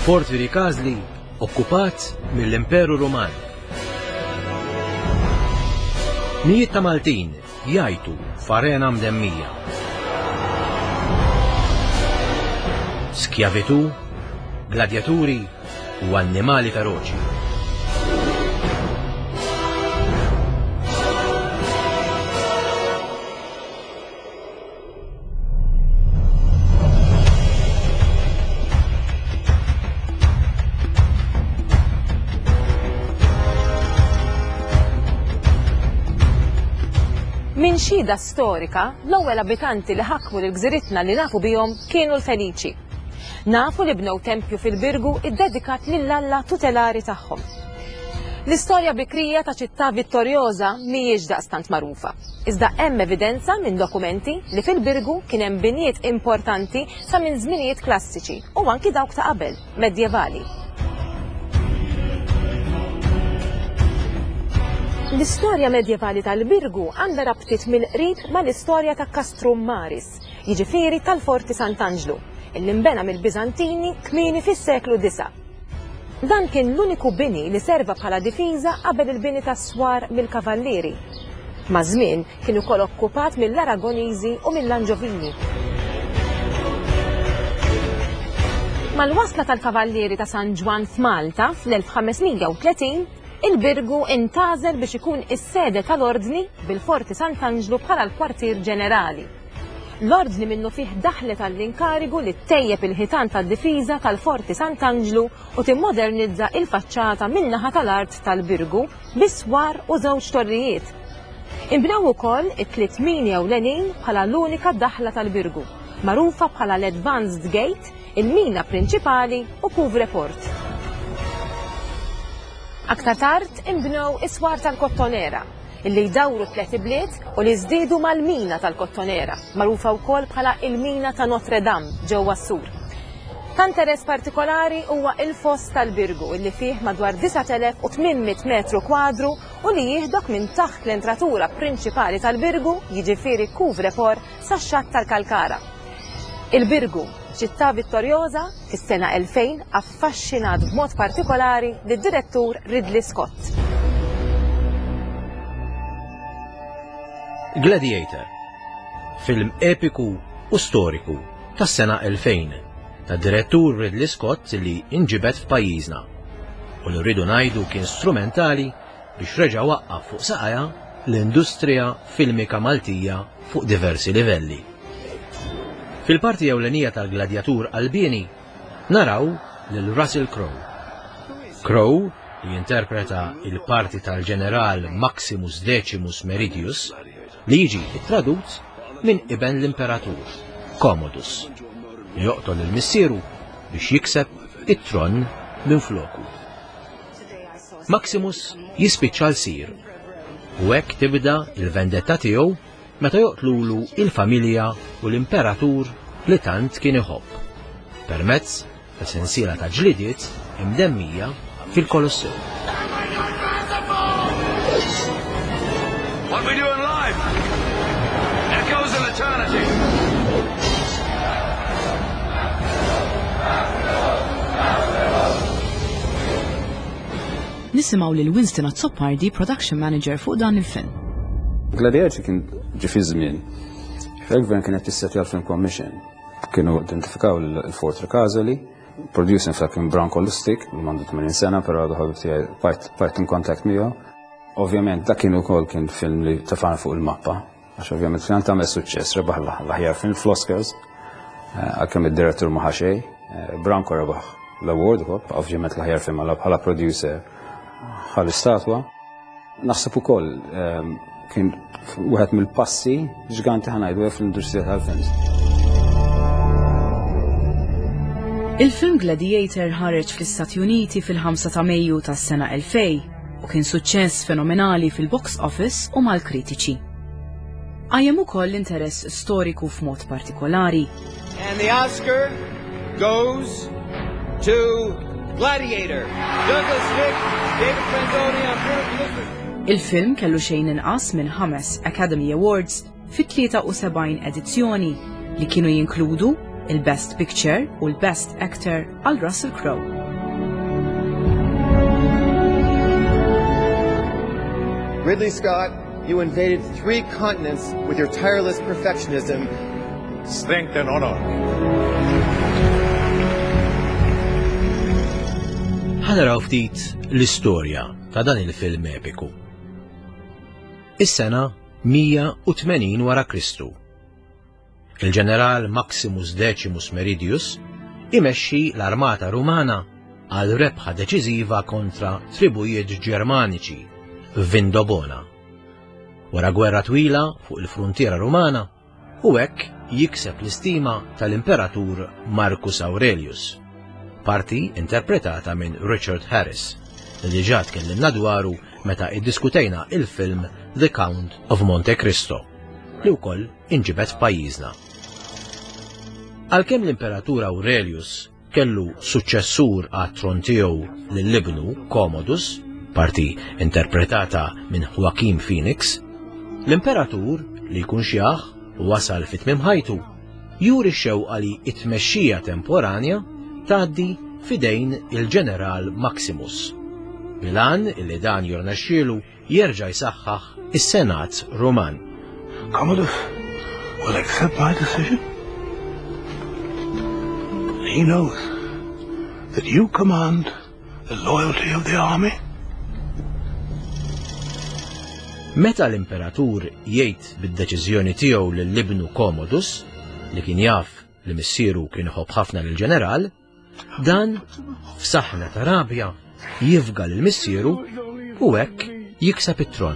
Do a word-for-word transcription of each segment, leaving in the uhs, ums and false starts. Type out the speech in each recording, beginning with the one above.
Il-Fort Virikazli okkupat mill-Imperu Ruman. Mijiet ta' Maltin jgħajtu f'arena mdemmija. Skjavitu, gladjaturi u annimali feroċi. Min xhieda storika, l-ewwel abitanti li ħakmu l-gżiritna li nafu bihom kienu l-Feniċi. Nafu li bnew tempju fil-Birgu iddedikat lill-Alla tutelari tagħhom. L-istorja bikrija ta' ċittà vittorjoża mhijiex daqstant magħrufa. Iżda hemm evidenza minn dokumenti li fil-Birgu kien hemm binijiet importanti sa minn żminijiet klassiċi u anki dawk ta' qabel, medjevali. L-istorja medjevali tal-Birgu għandha rabtiet mill-qrib mal-istorja ta' Castrum Maris, jiġifieri tal-Forti Sant'Angelo, illi nbena mill-Biżantini kmieni fis-seklu disa'. Dan kien l-uniku bini li serva bħala difiża qabel il-bini tas-swar mill-kavallieri. Ma' żmien kien ukoll okkupat mill-Aragoniżi u mill-Anġovini. Mal-wasla tal-kavallieri ta' San Ġwan f'Malta fl-elf ħamesmija u tletin, il-Birgu intażel biex ikun is-sede tal-Ordni bil-Forti Sant'Angelo bħala l-kwartier ġenerali. L-Ordni minnu fih daħlet għall-inkarigu li ttejjeb il-ħitan tad-difiża tal-Forti Sant'Angelo u timmodernizza il-faċċata min-naħa tal-art tal-Birgu biswar u żewġ torrijiet. Inbnew ukoll it-tliet mini ewlenin bħala l-unika daħla tal-Birgu, magħrufa bħala l-Advanced Gate, il-mina prinċipali u Couvre-Port. Aktar tard inbnew is-swar tal-Kottonera, illi jdawru tliet ibliet u li żdiedu mal-mina tal-Kottonera, magħrufa wkoll bħala il-mina ta' Notre Dame ġewwa s-Sur. Ta' interess partikolari huwa il-foss tal-Birgu, illi fih madwar disa' elef u tminmiet metru kwadru u li jieħdok minn taħt l-entratura prinċipali tal-Birgu, jiġifieri Couvre-Port sax-xatt tal-Kalkara. Il-Birgu, ċittà vittorjoża, fis-sena elfejn affaxxinat b'mod partikolari lid-direttur Ridley Scott. Gladiator, film epiku u storiku tas-sena elfejn tad-direttur Ridley Scott li inġibet f'pajjiżna u li rridu ngħidu kien strumentali biex reġa' waqqaf fuq saqajja l-industrija filmika Maltija fuq diversi livelli. Fil-parti ewlenija tal-Gladjatur Albini naraw lil Russell Crowe. Crowe li jinterpreta il-parti tal-ġeneral Maximus Decimus Meridius li jiġi tradut minn iben l-imperatur Commodus li joqtol il-missieru biex jikseb it-tron minn floku. Maximus jispiċċa l-sir u hekk tibda il-vendetta tiegħu meta joqtlulu il-familja u l-imperatur li tant kien iħobb, permezz ta' sensiela ta' ġlidiet imdemmija fil-Kolosseum. What we doing live? Echoes of eternity. Nisimgħu lil Winston Azzopardi, production manager fuq dan il-film. Gladiator kien ġi fi żmien. Il-gvern kienet tissetja l-Film Commission. Kienu identifikaw il-Fort Ricasoli, producing fa' kien Brown Holistic, l-mandu tmenin sena, pero għadu ħabib tijaj part in contact miegħu. Ovvjament, dak kienu kol kien film li tafana fuq il-mappa, għax ovvjament kien għantamel suċċess, rebaħ l-ħjar film fl-Oscars, għal-kem il-direttur maħaxej, Branco rebaħ l-award, ovvjament l-ħjar film bħala producer ħal-istatwa. Naħseb ukoll kien wieħed mill-passi ġganti ħanajdu fl-industrija tal-films. Il-film Gladiator ħareġ fl-Istati Uniti fil-ħamsa ta' Mejju tas-sena elfejn u kien suċċess fenomenali fil-box office u mal-kritiċi. Għajjem ukoll interess storiku f'mod partikolari. And the Oscar goes to Gladiator. Douglas Vick, David Franzoni on Bruno. Il-film kellu xejn inqas minn ħames Academy Awards fit-tlieta u sebgħin edizzjoni li kienu jinkludu il-Best Picture u l-Best Actor għal Russell Crowe. Ridley Scott, you invaded three continents with your tireless perfectionism. Strength and honor. Ħanaraw ftit l-istorja ta' dan il-film epiku. Is-sena mija u tmenin wara Kristu. Il-ġeneral Maximus Decimus Meridius imexxi l-armata Rumana għal rebħa deċiżiva kontra tribujiet Ġermaniċi f'Vindobona. Wara gwerra twila fuq il-frontiera Rumana u hekk jikseb l-istima tal-Imperatur Marcus Aurelius, parti interpretata minn Richard Harris, li diġà tkellimna dwaru meta iddiskutejna il-film The Count of Monte Cristo, li wkoll inġibet f'pajjiżna. Għalkemm l-Imperatur Aurelius kellu suċċessur għat-tron tiegħu lill-ibnu Commodus, parti interpretata minn Joaquin Phoenix, l-Imperatur li jkun xjaħ wasal fit-tmiem ħajtu juri x-xewqa li t-tmexxija temporanja tgħaddi fidejn il-ġeneral Maximus, bilan illi dan jornexxielu jerġa' jsaħħaħ is-Senat Ruman. Commodus will accept my decision. He knows that you command the loyalty of the army. Meta l-Imperatur jgħid bid-deċiżjoni tiegħu lill-ibnu Commodus, li kien jaf li missieru kien iħobb ħafna lill-ġeneral, dan f'saħħna ta' rabja jifga lill-missieru u hekk jikseb it-tron.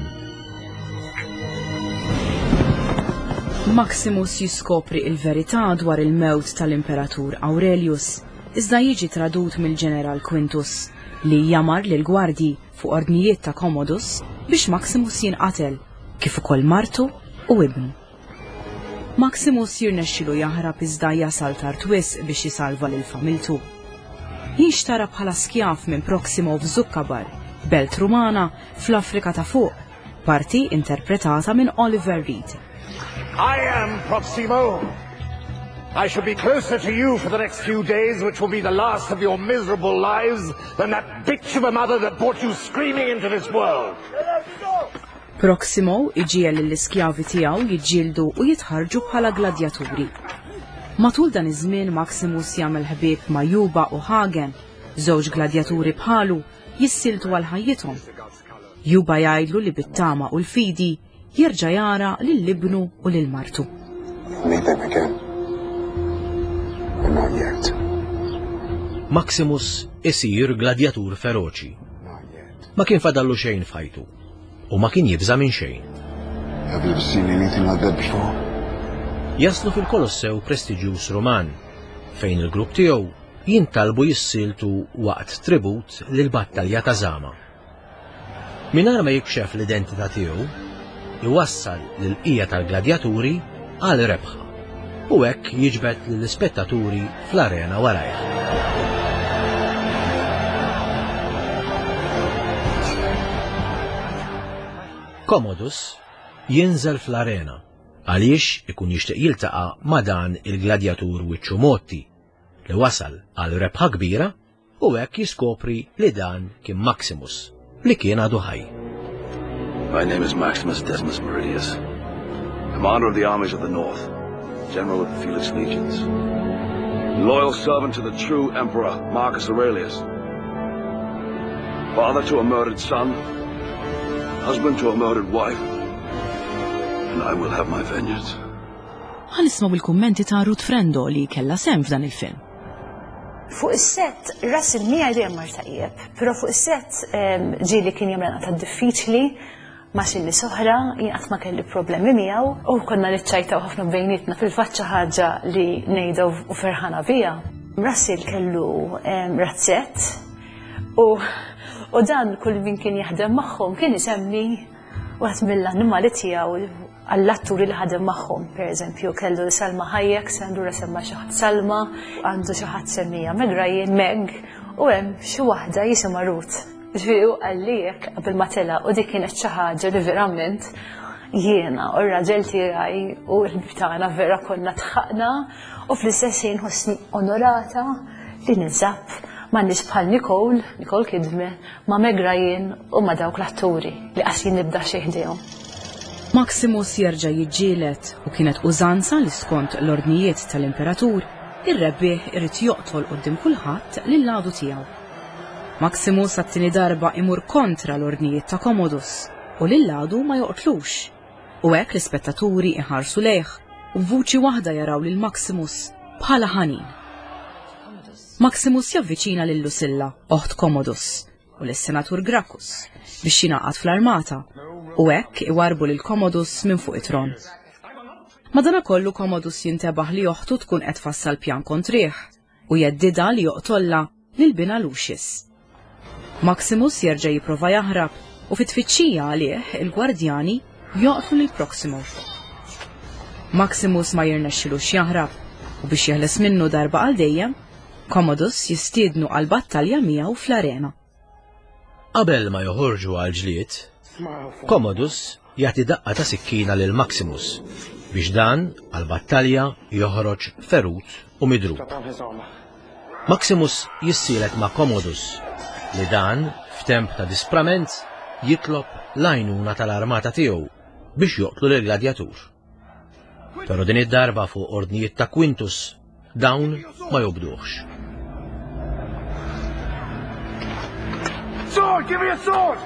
Maximus jiskopri il-verità dwar il-mewt tal-Imperatur Aurelius, iżda jiġi tradut mill-ġeneral Quintus li jamar lil gwardji fuq ordnijiet ta' Commodus biex Maximus jinqatel kif ukoll martu u ibnu. Maximus jirnexxilu jaħrab iżda jasal tard wisq biex jisalva lil familtu. Jinxtara bħala skjaf minn Proximo f'Zukkabar, belt Rumana fl-Afrika ta' fuq, parti interpretata minn Oliver Reed. I am Proximo. I shall be closer to you for the next few days, which will be the last of your miserable lives, than that bitch of a mother that brought you screaming into this world. Proximo iġiel l-iskjavi tiegħu jiġġieldu u jitħarġu bħala gladjaturi. Matul dan iż-żmien Maximus jagħmel ħbieb ma' Juba u Hagen, żewġ gladjaturi bħalu jissiltu għal ħajjithom. Juba jgħidlu li bit-tama u l-fidi jerġa' jara lill-ibnu u lill-martu. Maximus isir gladjatur feroċi. Ma kien fadallu xejn f'ħajtu u ma kien jibża minn xejn. Jaslu fil-Kolossew prestiġjuż Roman, fejn il-grupp tiegħu jintalbu jissiltu waqt tribut lill-battalja ta' Zama. Mingħajr ma jikxef l-identità tiegħu, iwassal lill-bqija tal-gladjaturi għal rebħa u hekk jiġbed lill-ispettaturi fl-arena warajh. Commodus jinżel fl-arena għaliex ikun jixtieq jiltaqa' ma' dan il-gladjatur wiċċu Motti li wasal għal rebħa kbira u hekk jiskopri li dan kien Maximus li kien għadu ħaj. My name is Maximus Decimus Meridius, commander of the armies of the north, general of the Felix legions, loyal servant to the true emperor Marcus Aurelius, father to a murdered son, husband to a murdered wife, and I will have my vengeance. Ħanisma' bil-kummenti ta' Ruth Frendo li kella sem f'dan il-film. Fuq is-set Russell mija dejjem mar tajjeb, però fuq is-set ġieli kien jagħmel ta' diffiċli ma' xilli soħra, jien qatt ma kelli problemi miegħu u konna niċċajtaw ħafna bejnietna fil-faċċa ħaġa li ngħidu u ferħana biha. Russell kellu razzett u u dan kull min kien jaħdem magħhom kien isemmi waħed mill-annimali tiegħu għall-atturi li ħadem magħhom, pereżempju kellu Salma Hayek, Sandra semma xi ħadd Salma, għandu xi ħadd semmija Meg Ryan, Meg, u hemm xi waħda jisimha Ruth. Ġifieri qalli hekk qabel ma tela u dik kienet xi ħaġa li verament jiena u r-raġel tiegħi u l-ħbib tagħna vera konna tħaqna u fl-istess ħin ħossni onorata li ninsab m'għandix bħal Nicole, Nicole Kidman, ma' Meg Ryan u ma' dawk l-atturi li qasin nibda xi ħdejhom. Maximus jerġa' jiġġieled u kienet użanza li skont l-ordnijiet tal-imperatur ir-rebbieħ irid joqtol quddiem kulħadd lill-għadu tiegħu. Maximus għat-tieni darba imur kontra l-ordnijiet ta' Commodus u lill-għadu ma joqtlux. U hekk l-ispettaturi iħarsu lejh u b'vuċi waħda jaraw lil Maximus bħala ħanin. Maximus javviċina lil Lucilla, oħt Commodus, u lis-senatur Gracchus biex jingħaqad fl-armata u hekk iwarbu lil Commodus minn fuq it-tron. Madankollu Commodus jintebaħ li oħtu tkun qed tfassal pjan kontrih u jeddida li joqtolla lil bina Lucius. Maximus jerġa' jipprova jaħrab u fit-tfittxija għalih il-gwardjani joqtlu lil Proximo. Maximus ma jirnexxilux jaħrab u biex jeħles minnu darba għal dejjem, Commodus jistiednu għal battalja miegħu fl-arena. Qabel ma joħorġu għal ġlied, Commodus jagħti daqqa ta' sikkina lil Maximus biex dan għal battalja joħroġ ferut u midrub. Maximus jissielet ma' Commodus li dan f'temp ta' disprament jitlob l-għajnuna tal-armata tiegħu biex joqtlu l-gladjatur. Però din id-darba fuq ordnijiet ta' Quintus dawn ma jobduħx. Sword! Give me a sword!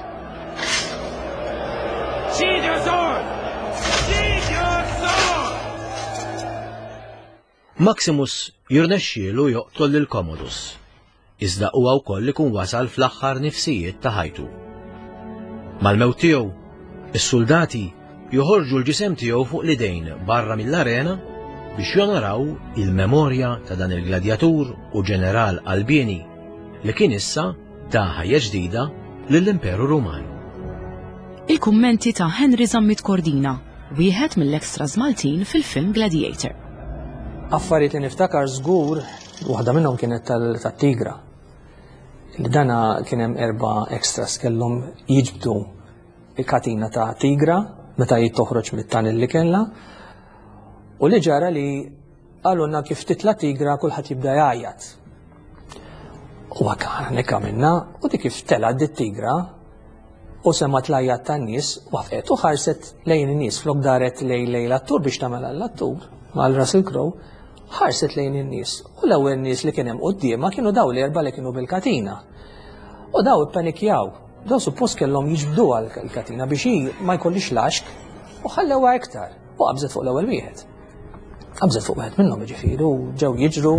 Sheathe your sword! Sheathe your sword! Maximus jirnexxielu joqtol lil Commodus, iżda huwa wkoll ikun wasal fl-aħħar nifsijiet ta' ħajtu. Mal-mewt tiegħu, is-soldati joħorġu l-ġisem tiegħu fuq l-idejn barra mill-arena biex jonoraw il-memorja ta' dan il-gladjatur u ġeneral Albini li kien issa ta' ħajja ġdida lill-Imperu Ruman. Il-kummenti ta' Henry Zammit Cordina, wieħed mill-extras Maltin fil-film Gladiator. Affarijiet li niftakar żgur, waħda minnhom kienet tat-tigra. Li dana kien hemm erba' extras kellhom jiġbdu il-katina ta' tigra meta jittoħroġ mit-tanil li kellha. U li ġara li għalunna kif titla tigra kulħadd jibda jgħajjat. U għakana nekamilna u dik kif tela dit-tigra u semma tlajjat tan-nies waqfet u ħarset lejn in-nies flok daret lejn lejn l-attur biex tagħmel l-attur mal Russell Crowe ħarset lejn in-nies u l-ewwel nies li kien hemm qudiema kienu daw l-erba' li kienu bil-katina. U daw ippanikjaw, daw suppost kellhom jiġbduha l-katina biex hi ma jkollix laxk u ħallewha iktar u qabżet fuq l-ewwel wieħed. Qabżet fuq wieħed minnhom jiġifieri u ġew jiġru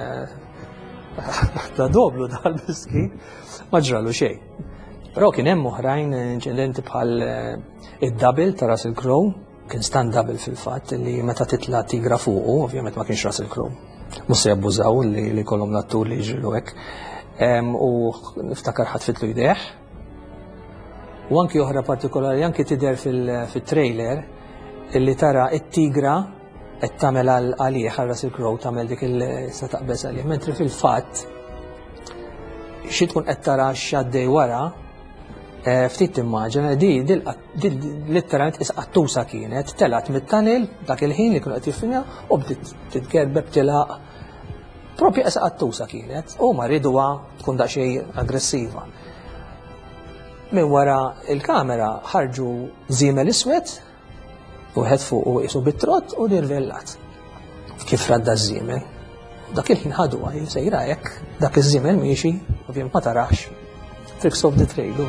ta' doblu dal-biski ma ġralu xejn. Però kien hemm oħrajn inċidenti bħal id-double ta' Russell Crowe, kien stand double fil-fatt li meta titla' tigra fuqu, ovvjament ma kienx Russell Crowe. Mhux se jabbużaw li jkollhom l-attur li jiġrilu hekk. U niftakar ħatfitlu jdejh. U anki oħra partikolari anki tidher fil-trailer illi tara it-tigra qed tagħmel għalih għal Russell Crowe tagħmel dik il-sa taqbeż għalih, mentri fil-fatt xi tkun qed tara x'għaddej wara ftit timmaġina di letteralment isqattusa kienet telat mit-tanil dak il-ħin li kienu qed jiffilmja u bdiet titkerbeb tilaq propju isqattusa kienet u ma rriduha tkun daqsxejn aggressiva. Min wara il-kamera ħarġu żiemel iswed u wieħed fuq u qisu bit-trott u nirvellat. Kif radda ż-żiemel. Dak il-ħin ħaduha sejra hekk, dak iż-żiemel miexi, ovvjament ma tarax. Tricks of the trade.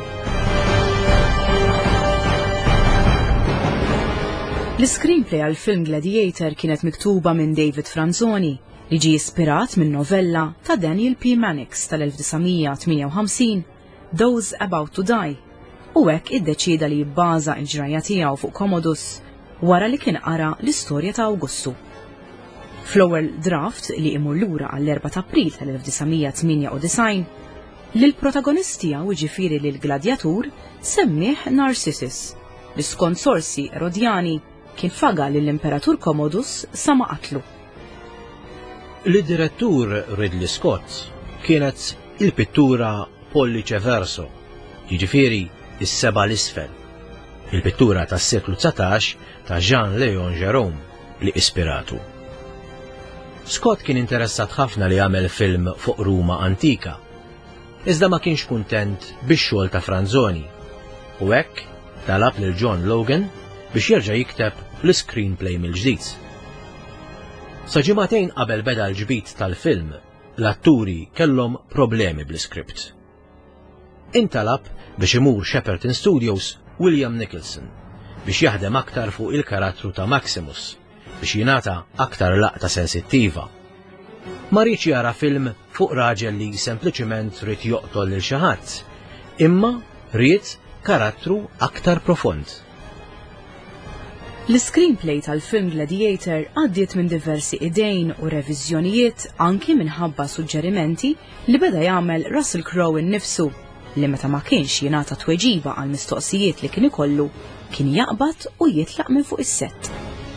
L-screenplay għal film Gladiator kienet miktuba minn David Franzoni li ġie ispirat minn novella ta' Daniel P. Mannix tal-elf tisa' tminja u ħamsin, Those About to Die, u hekk iddeċida li jibbaża l-ġrajja tiegħu fuq Commodus wara li kien qara l-istorja ta' Awgustu. Fl-ewwel draft li imur lura għall-erba' ta' April tal-elf tisa' tminja u disgħin, lil protagonist tiegħu jiġifieri lil Gladjatur semmih Narcissus, li skont sorsi Erodjani kien faga lill-Imperatur Commodus sa ma qatlu. L-direttur Ridley Scott kienet il-pittura Pollice Verso, jiġifieri is-seba' l-isfel, il-pittura tas-seklu tsatax ta' Jean-Léon Gérôme li ispiratu. Scott kien interessat ħafna li jagħmel film fuq Ruma antika, iżda ma kienx kuntent bix-xogħol ta' Franzoni, u hekk talab lil John Logan biex jerġa' jikteb l-screenplay mill-ġdid. Sa ġimagħtejn qabel beda l-ġbit tal-film, l-atturi kellhom problemi bl-iskript. Intalab biex imur Shepperton Studios William Nicholson biex jaħdem aktar fuq il-karattru ta' Maximus biex jingħata aktar laqta sensittiva. Ma rridx jara film fuq raġel li sempliċiment rid joqtol lil xi ħadd, imma ried karattru aktar profond. L-screenplay tal-film Gladiator għaddiet minn diversi idejn u reviżjonijiet anki minħabba suġġerimenti li beda jagħmel Russell Crowe innifsu li meta ma kienx jingħata tweġiba għal mistoqsijiet li kien ikollu kien jaqbad u jitlaq minn fuq is-sett.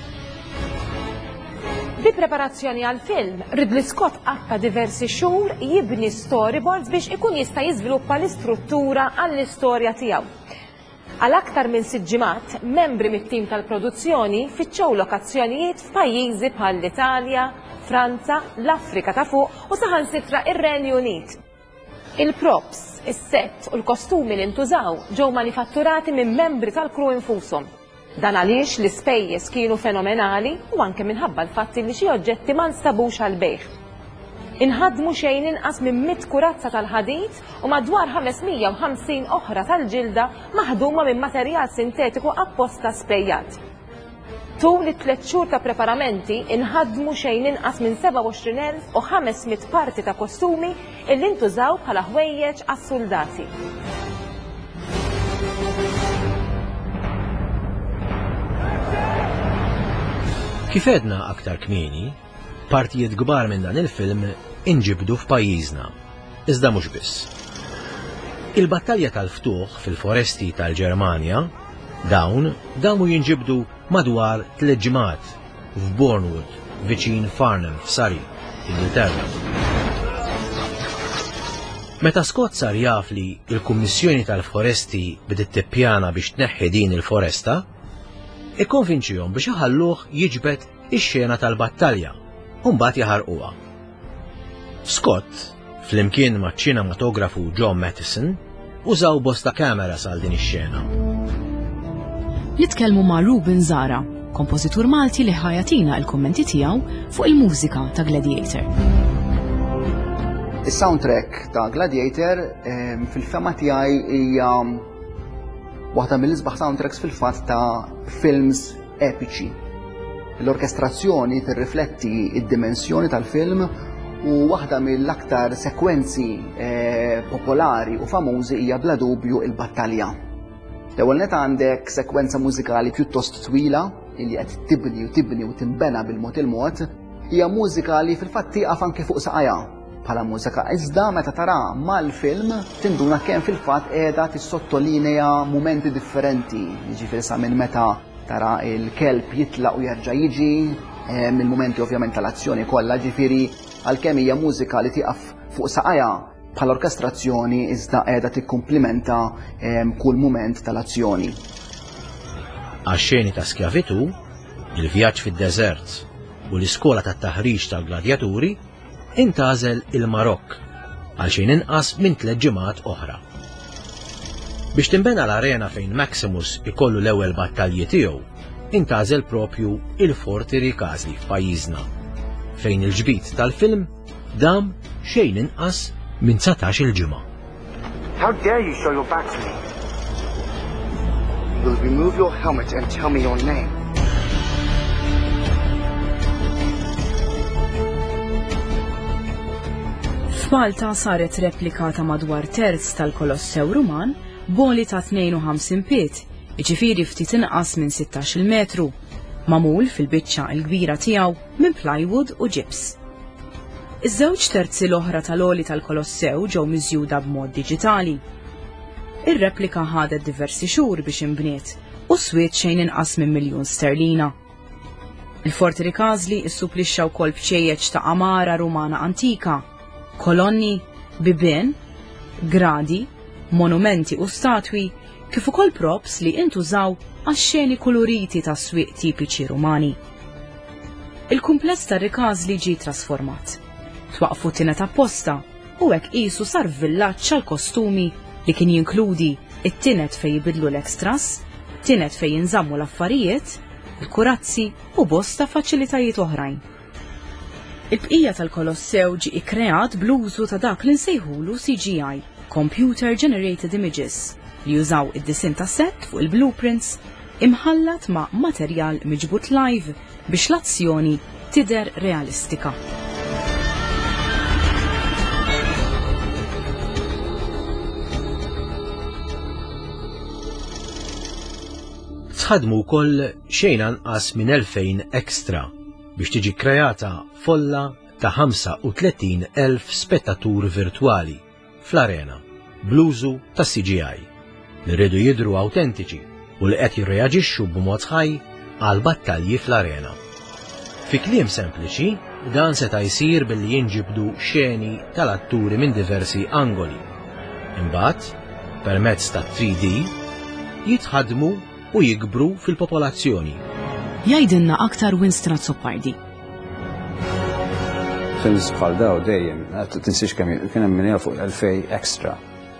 Bi preparazzjoni għal film, Ridley Scott qaffa diversi xhur jibni storyboards biex ikun jista' jiżviluppa l-istruttura għall-istorja tiegħu. Għal aktar minn sitt ġimgħat, membri mit-tim tal-produzzjoni fittxew lokazzjonijiet f'pajjiżi bħal l-Italja, Franza, l-Afrika ta' fuq u saħansitra ir-Renju Unit. Il-props, is-sett u l-kostumi li ntużaw ġew manifatturati minn membri tal-crew infushom. Dan għaliex l-ispejjeż kienu fenomenali u anke minħabba l-fatt li xi oġġetti ma nstabux għal bejħ. Inħadmu xejn inqas minn mitt kurazza tal-ħadid u madwar ħamesmija u ħamsin oħra tal-ġilda maħduma minn materjal sintetiku apposta sprejjat. Tul it-tliet xhur ta' preparamenti inħadmu xejn inqas minn seba' u għoxrin elf u ħamesmiet parti ta' kostumi illi ntużaw bħala ħwejjeġ għas-soldati. Kif edna aktar kmieni, partijiet kbar minn dan il-film inġibdu f'pajjiżna, iżda mhux biss. Il-battalja tal-ftuħ fil-foresti tal-Ġermanja dawn damu jinġibdu madwar tliet ġimgħat f'Bournemouth, viċin Farnham f'Surrey, Ingilterra. Meta Scott sar jaf li l-Kummissjoni tal-Foresti bdiet tippjana biex tneħħi din il-foresta, ikkonvinċihom biex iħalluh jiġbed ix-xena tal-battalja u mbagħad jaħarquha. Scott, flimkien maċ-ċinematografu John Matheson, użaw bosta kameras għal din ix-xena. Nitkellmu ma' Ruben Zara, kompożitur Malti li ħajatina l-kummenti tiegħu fuq il-mużika ta' Gladiator. Is-soundtrack ta' Gladiator fil-fema tiegħi hija waħda mill-isbaħ soundtracks fil-fatt ta' films epiċi. L-orkestrazzjoni tirrifletti id-dimensjoni tal-film u waħda mill-aktar sekwenzi eh, popolari u famużi hija bla dubju il-battalja. L-ewwel net għandek sekwenza mużikali pjuttost twila li qed tibni u tibni u timbena bil-mod il-mod, hija mużika li fil-fatt tieqaf anke fuq saqajja bħala mużika. Iżda meta tara mal-film tinduna kemm fil-fatt qiegħda tissottolinea mumenti differenti, jiġifieri sa minn meta tara il-kelb jitlaq u jerġa' jiġi, mill-mumenti ovvjament tal-azzjoni kollha, ġifieri għalkemm hija mużika li tieqaf fuq saqajja bħala orkestrazzjoni iżda qiegħda tikkumplimenta kull mument tal-azzjoni. Għax-xeni ta' skjavitu, il-vjaġġ fid-deżert u l-iskola tat-taħriġ tal-gladjaturi intażel il-Marokk għal xejn inqas minn tliet ġimgħat oħra. Biex timbena l-arena fejn Maximus ikollu l-ewwel battalji tiegħu, intażel propju il-Fort Ricasli f'pajjiżna, fejn il-ġbit tal-film dam xejn inqas minn tsatax il-ġimgħa. How dare you show your back to me? Will remove your helmet and tell me your name. F'Malta saret replika ta' madwar terz tal-Kolossew Ruman boli ta' tnejn u ħamsin pied, jiġifieri ftit inqas minn sittax-il metru, magħmul fil-biċċa l-kbira tiegħu minn plywood u ġips. Iż-żewġ terzi l-oħra tal-għoli tal-Kolossew ġew miżjuda b'mod diġitali. Ir-replika ħadet diversi xhur biex inbniet u swiet xejn inqas minn miljun sterlina. Il-Fort Ricasli issupplixxa wkoll b'ċejjeġ ta' qamara Rumana antika, kolonni, bibien, gradi, monumenti u statwi kif ukoll props li intużaw għax-xeni koloriti ta' swieq tipiċi Rumani. Il-kumpless tar-Rikasli ġie trasformat. Twaqfu tinet apposta u hekk qisu sar villaġġ għal kostumi li kien jinkludi it-tinet fejn jibidlu l-ekstras, tinet fejn jinżammu l-affarijiet, il-kurazzi u bosta faċilitajiet oħrajn. Il-bqija tal-Kolossew ġie ikkreat bl-użu ta' dak li nsejħulu C G I, Computer Generated Images, li jużaw id-disin ta' set fuq il-blueprints imħallat ma' materjal miġbut live biex l-azzjoni tidher realistika. Tħadmu wkoll xejn anqas minn elfejn ekstra biex tiġi kreata folla ta' ħamsa u tlettin elf spettatur virtwali fl-arena bl-użu ta' C G I li rridu jidhru awtentiċi u li qed jirreaġixxu b'mod ħaj għal battalji fl-arena. Fi kliem sempliċi, dan seta' jsir billi jinġibdu xeni tal-atturi minn diversi angoli. Imbagħad, permezz ta' three D, jitħadmu u jikbru fil-popolazzjoni. Jgħidilna aktar Winston Azzopardi. Films bħal daw dejjem, tinsiex kemm kien hemm min fuq elfej ekstra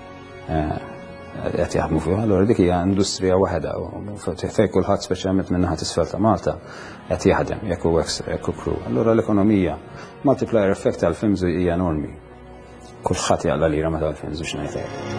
qed jaħdmu fih. Allura dik hija industrija waħda u fejn kulħadd speċjalment minn naħa t'isfel ta' Malta qed jaħdem jekk hu ekstra jekk hu crew. Allura l-ekonomija multiplier effect tal-films hija enormi. Kulħadd jaqla lira meta l-films biex ngħidlek.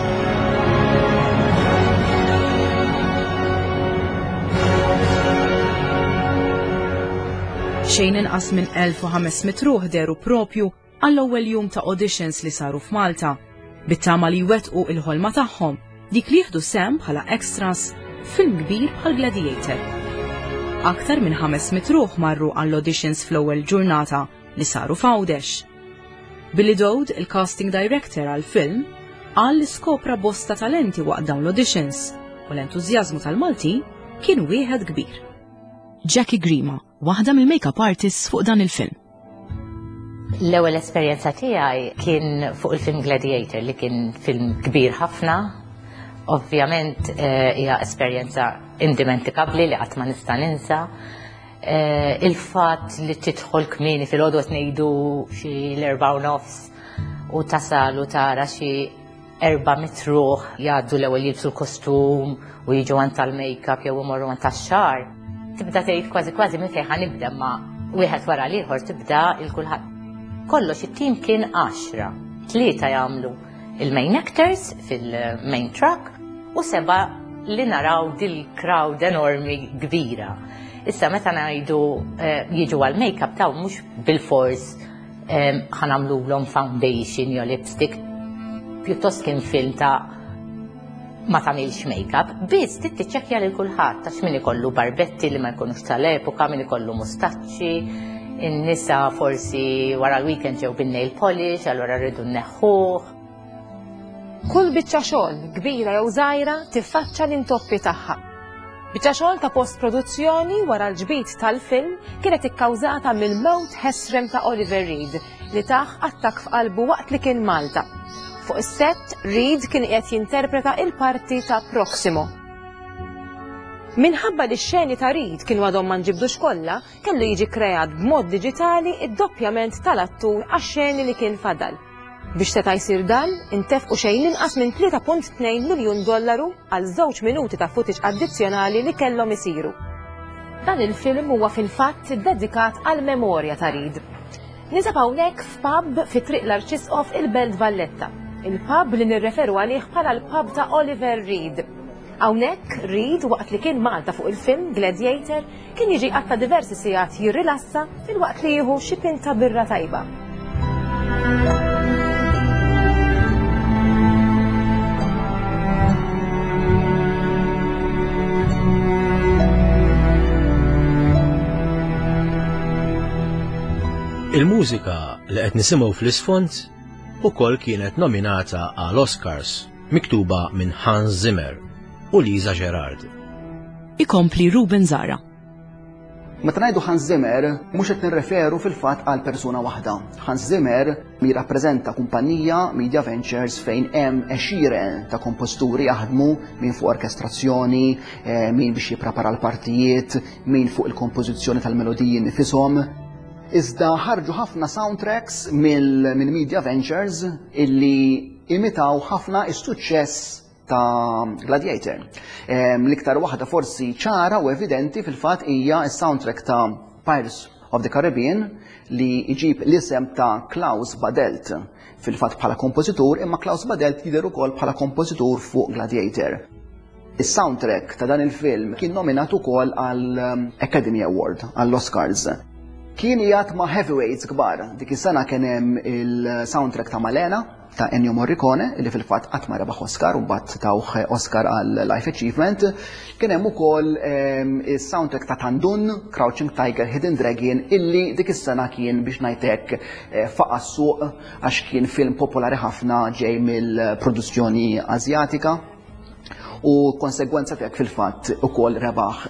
Xejn inqas minn elf u ħamesmien ruħ deru propju għall-ewwel jum ta' auditions li saru f'Malta, bit-tama li jwettqu il-ħolma tagħhom dik li jieħdu sehem bħala extras film kbir bħal Gladiator. Aktar minn ħamesmien ruħ marru għall-auditions fl-ewwel ġurnata li saru f'Għawdex. Billy Dowd, il-casting director għall-film, qal li skopra bosta talenti waqt dawn l-auditions u l-entużjażmu tal-Maltin kien wieħed kbir. Jackie Grima, waħda mill-makeup artists fuq dan il-film. L-ewwel esperjenza tiegħi kien fuq il-film Gladiator li kien film kbir ħafna. Ovvjament hija esperjenza indimentikabbli li qatt ma nista' ninsa. Il-fatt li tidħol kmieni fil-għodu qed ngħidu xi l-erba' u nofs u tasal u tara xi erba' mitruħ jgħaddu l-ewwel jilbsu l-kostum u jiġu għand tal-makeup jew imorru għand tax-xahar. Tibda tgħid kważi kważi minn fejn ħanibda ma wieħed wara l-ieħor tibda il-kulħadd. Kollox it-tim kien għaxra. Tlieta jagħmlu il-main actors fil-main track u seba' li naraw dil-crowd enormi kbira. Issa meta ngħidu jiġu għal-makeup taw mhux bil-fors ħanamlulhom foundation jew lipstick, pjuttost kien film ta' ma tagħmilx make-up, biss trid tiċċekkja lil kulħadd għax min ikollu barbetti li ma jkunux tal-epoka, min ikollu mustaċċi, in-nisa forsi wara l-weekend ġew bin-nail polish, allura rridu nneħħuh. Kull biċċa xogħol kbira jew żgħira tiffaċċa l-intoppi tagħha. Biċċa xogħol ta' post-produzzjoni wara l-ġbit tal-film kienet ikkawżata mill-mewt ħesrem ta' Oliver Reed li taħ attakk f'qalbu waqt li kien Malta. Fuq is-sett, Reed kien qed jinterpreta il-parti ta' Proximo. Minħabba li x-xeni ta' Reed kienu għadhom ma nġibdux kollha, kellu jiġi kreat b'mod diġitali id-doppjament tal-attur għax-xeni li kien fadal. Biex seta' jsir dan, intefqu xejn inqas minn tlieta punt tnejn miljun dollaru għal żewġ minuti ta' footage addizzjonali li kellhom isiru. Dan il-film huwa fil-fatt iddedikat għal memorja ta' Reed. Nisab hawnhekk f'pub fi triq l-Arċisqof il-Belt Valletta, il-pub li nirreferu għalih bħala l-pub ta' Oliver Reed. Hawnhekk Reed waqt li kien Malta fuq il-film Gladiator kien jiġi qatta diversi sigħat jirrilassa fil-waqt li jieħu xi pinta birra tajba. Il-mużika li qed nisimgħu fl-isfond ukoll kienet nominata għal Oscars miktuba minn Hans Zimmer u Lisa Gerard. Ikompli Ruben Zara. Meta ngħidu Hans Zimmer, mhux qed nirreferu fil-fatt għal persuna waħda. Hans Zimmer jirrappreżenta kumpanija Media Ventures fejn hemm għexieren ta' komposturi jaħdmu min fuq orkestrazzjoni, min biex jipprepara l-partijiet, min fuq il-kompożizzjoni tal-melodiji nifisom. Iżda ħarġu ħafna soundtracks minn Media Ventures illi imitaw ħafna is-suċċess ta' Gladiator. L-iktar waħda forsi ċara u evidenti fil-fatt hija s-soundtrack ta' Pirates of the Caribbean li jġib l-isem ta' Klaus Badelt fil-fatt bħala kompożitur, imma Klaus Badelt jidher ukoll bħala kompożitur fuq Gladiator. Is-soundtrack ta' dan il-film kien nominat ukoll għall Academy Award, għall-Oscars. Kien jgħat ma' heavyweights kbar. Dik is-sena kien hemm il-soundtrack ta' Malena ta' Ennio Morricone, li fil-fatt qatt ma rebaħ Oscar u mbagħad tawh Oscar għal Life Achievement. Kien hemm ukoll is-soundtrack ta' Tandun, Crouching Tiger, Hidden Dragon, illi dik is-sena kien biex ngħidlek faqa' s-suq għax kien film popolari ħafna ġej mill-produzzjoni Asjatika. U konsegwenza tiegħek fil-fatt ukoll rebaħ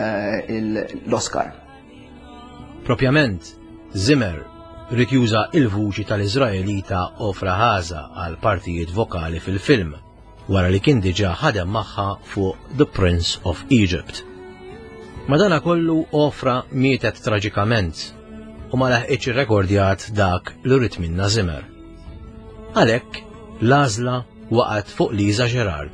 l-Oscar. Propjament, Zimmer rikjuża il-vuċi tal-Iżraelita Ofra Haza għal partijiet vokali fil-film, wara li kien diġà ħadem magħha fuq The Prince of Egypt. Madanakollu Ofra mietet traġikament u ma laħqitx irrekordjat dak li rid minna Zimmer. Għalhekk l-għażla waqgħet fuq Lisa Gerrard.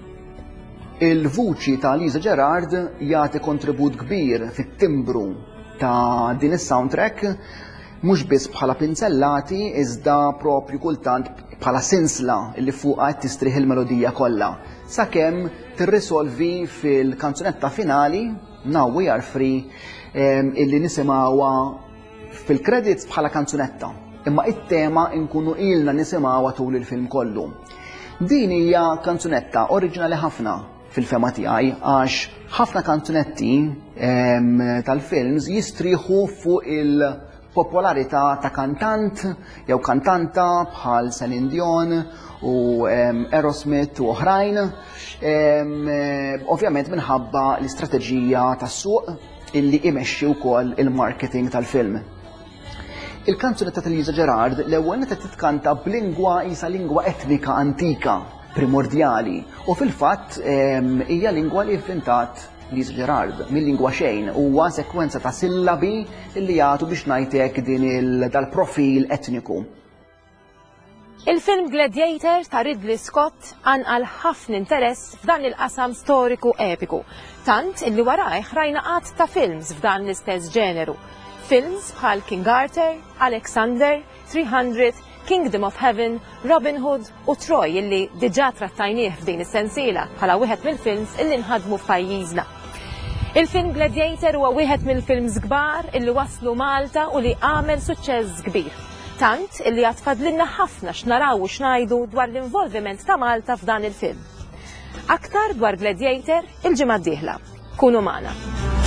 Il-vuċi ta' Lisa Gerrard jagħti kontribut kbir fit-timbru ta' din is-soundtrack, mhux biss bħala pinzellati, iżda propju kultant bħala sinsla li fuqha qed tistrih il-melodija kollha, sakemm tirrisolvi fil-kanzunetta finali Now We Are Free illi nisimgħuha fil-credits bħala kanzunetta, imma it-tema nkunu ilna nisimgħuha tul il-film kollu. Din hija kanzunetta oriġinali ħafna fil-fema tiegħi għax ħafna kanzunetti tal-films jistrieħu fuq il-popolarità ta' kantant jew kantanta bħal Celine Dion u Aerosmith u oħrajn, ovvjament minħabba l-istrateġija tas-suq illi imexxi wkoll il-marketing tal-film. Il-kanzunetta ta' Lisa Gerrard l-ewwel meta titkanta b'lingwa isa lingwa etnika antika primordjali u fil-fatt hija lingwa li inventat Lisa Gerrard mill-lingwa xejn, huwa sekwenza ta' sillabi li jagħtu biex ngħidlek din dal-profil etniku. Il-film Gladiator ta' Ridley Scott għanqal ħafna interess f'dan il-qasam storiku epiku, tant illi warajh rajna qatt ta' films f'dan l-istess ġeneru. Films bħal King Arthur, Alexander, three hundred, Kingdom of Heaven, Robin Hood u Troy illi diġà trattajnieh f'din is-sensiela bħala wieħed mill-films illi nħadmu f'pajjiżna. Il-film Gladiator huwa wieħed mill-films kbar illi waslu Malta u li għamel suċċess kbir. Tant illi għatfadlilna ħafna x'naraw u x'ngħidu dwar l-involviment ta' Malta f'dan il-film. Aktar dwar Gladiator il-ġimgħa d-dieħla. Kunu magħna.